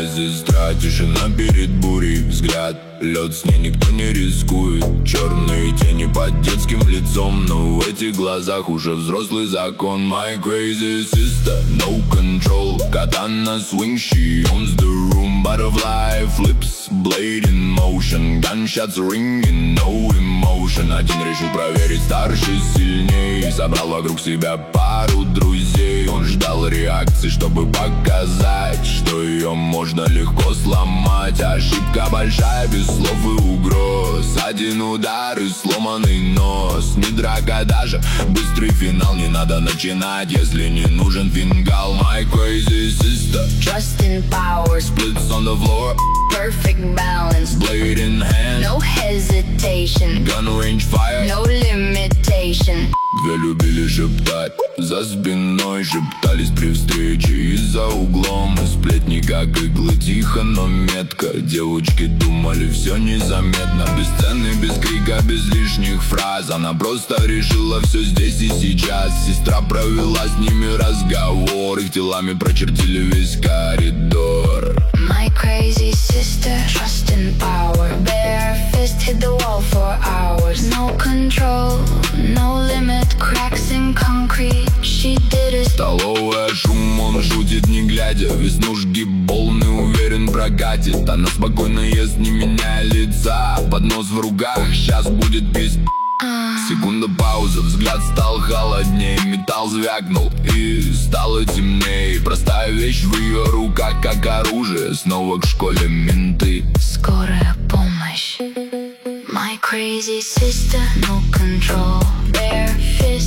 сестра, тишина перед бурей. Взгляд, лед, с ней никто не рискует. Черные тени под детским лицом, но в этих глазах уже взрослый закон. My crazy sister, no control. Katana swing, she owns the room. Butterfly flips, blade in motion. Gunshots ringing, no emotion. Один решил проверить, старший сильней. Собрал вокруг себя пару друзей. Он ждал реакции, чтобы показать, что ее можно легко сломать. Ошибка большая, без слов и угроз. Один удар и сломанный нос. Не драка даже, быстрый финал. Не надо начинать, если не нужен фингал. My crazy sister, Trust in power, splits on the floor, perfect balance, blade in hand, no hesitation, gun range fire. no limitation. Две любили шептать за спиной, шептались при встрече и за углом. И сплетни как иглы, тихо, но метко. Девочки думали, все незаметно. Без сцены, без крика, без лишних фраз. Она просто решила все здесь и сейчас. Сестра провела с ними разговор. Их телами прочертили весь коридор. My crazy sister, trust in power, bare fist hit the wall for hours. No control, no limit, cracks in concrete. She did it. Столовая, шум, он шутит не глядя. Веснушки полный, уверен прокатит. Она спокойно ест, не меняя лица. Поднос в руках, сейчас будет пиздец. Секунда пауза, взгляд стал холодней. Металл звякнул и стало темней. Простая вещь в ее руках, как оружие. Снова к школе менты. Скорая помощь. My crazy sister, no control, bare fist